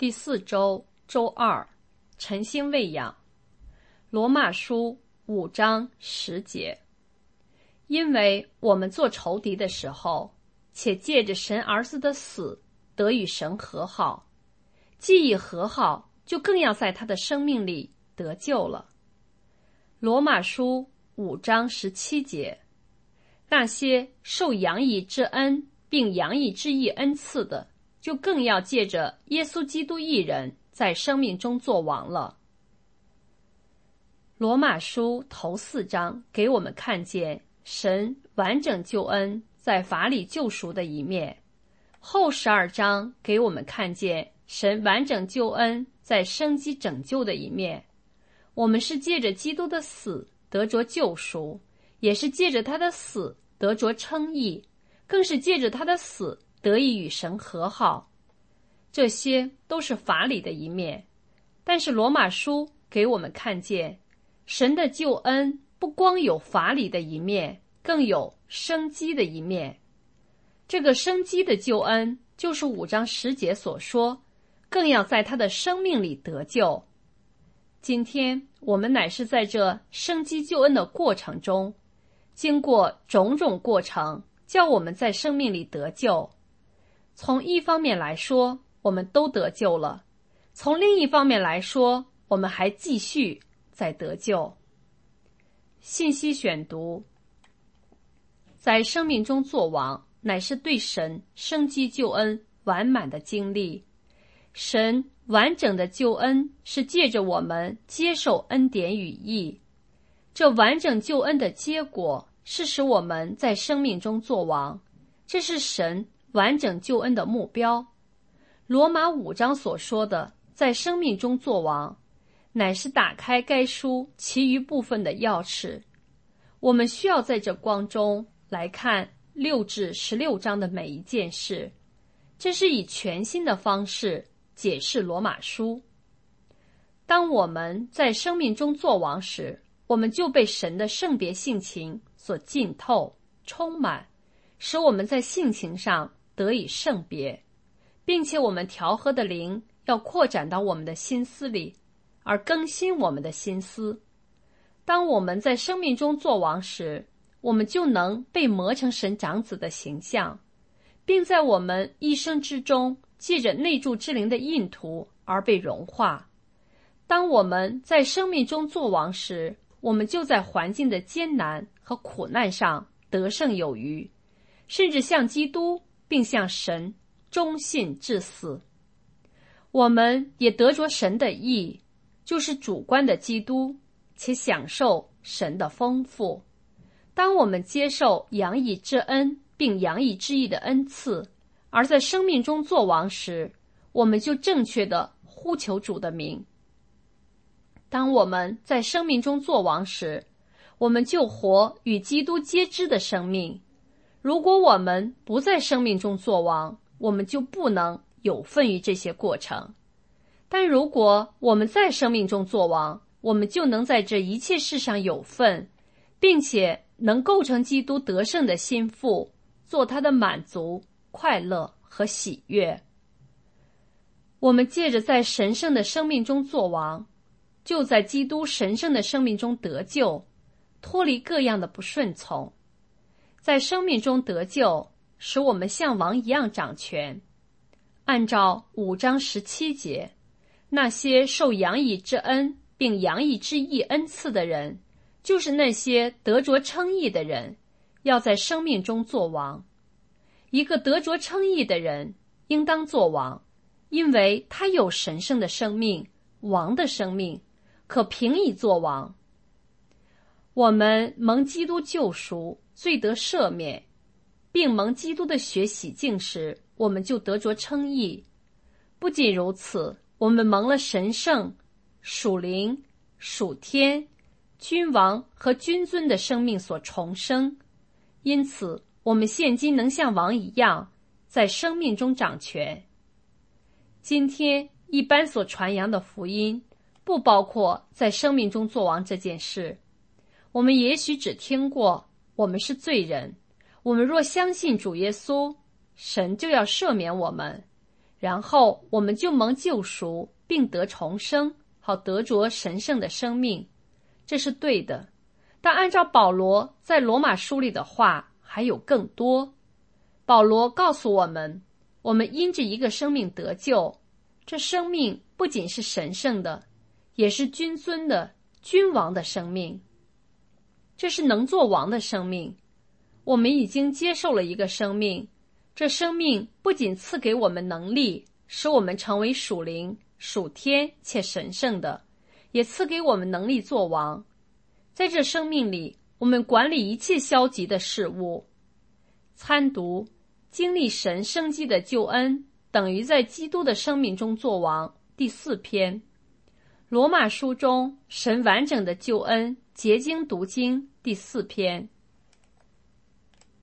第4周周2，晨星喂养。罗马书5章10节。因为我们做仇敌的时候，且借着神儿子的死得与神和好，既已和好，就更要在他的生命里得救了。罗马书5章17节。那些受洋溢之恩并洋溢之义恩赐的，就更要借着耶稣基督一人在生命中作王了。罗马书头4章给我们看见神完整救恩在法理救赎的一面，后12章给我们看见神完整救恩在生机拯救的一面。我们是借着基督的死得着救赎，也是借着他的死得着称义，更是借着他的死得以与神和好。这些都是法理的一面，但是罗马书给我们看见神的救恩不光有法理的一面，更有生机的一面。这个生机的救恩就是5章10节所说，更要在他的生命里得救。今天我们乃是在这生机救恩的过程中，经过种种过程，叫我们在生命里得救。从一方面来说，我们都得救了；从另一方面来说，我们还继续在得救。信息选读：在生命中作王，乃是对神生机救恩完满的经历。神完整的救恩是借着我们接受恩典与义，这完整救恩的结果是使我们在生命中作王，这是神完整救恩的目标。罗马5章所说的在生命中作王，乃是打开该书其余部分的钥匙。我们需要在这光中来看6至16章的每一件事，这是以全新的方式解释罗马书。当我们在生命中作王时，我们就被神的圣别性情所浸透充满，使我们在性情上得以圣别，并且我们调和的灵要扩展到我们的心思里，而更新我们的心思。当我们在生命中作王时，我们就能被磨成神长子的形象，并在我们一生之中借着内住之灵的印图而被融化。当我们在生命中作王时，我们就在环境的艰难和苦难上得胜有余，甚至向基督并向神忠信至死。我们也得着神的义，就是主观的基督，且享受神的丰富。当我们接受洋溢之恩并洋溢之义的恩赐，而在生命中作王时，我们就正确地呼求主的名。当我们在生命中作王时，我们就活与基督皆知的生命。如果我们不在生命中作王，我们就不能有份于这些过程。但如果我们在生命中作王，我们就能在这一切事上有份，并且能构成基督得胜的心腹，做他的满足、快乐和喜悦。我们借着在神圣的生命中作王，就在基督神圣的生命中得救，脱离各样的不顺从。在生命中得救，使我们像王一样掌权。按照5章17节，那些受洋溢之恩并洋溢之义恩赐的人，就是那些得着称义的人，要在生命中作王。一个得着称义的人应当作王，因为他有神圣的生命，王的生命，可凭以作王。我们蒙基督救赎，罪得赦免，并蒙基督的血洗净时，我们就得着称义。不仅如此，我们蒙了神圣、属灵、属天、君王和君尊的生命所重生，因此我们现今能像王一样在生命中掌权。今天一般所传扬的福音不包括在生命中作王这件事。我们也许只听过我们是罪人，我们若相信主耶稣，神就要赦免我们。 然后我们就蒙救赎，并得重生，好得着神圣的生命。这是对的，但按照保罗在罗马书里的话，还有更多。保罗告诉我们，我们因着一个生命得救，这生命不仅是神圣的，也是君尊的、君王的生命。这是能做王的生命。我们已经接受了一个生命，这生命不仅赐给我们能力，使我们成为属灵、属天且神圣的，也赐给我们能力做王。在这生命里，我们管理一切消极的事物。参读经历神生机的救恩，等于在基督的生命中做王，第4篇。罗马书中神完整的救恩结晶读经，第4篇。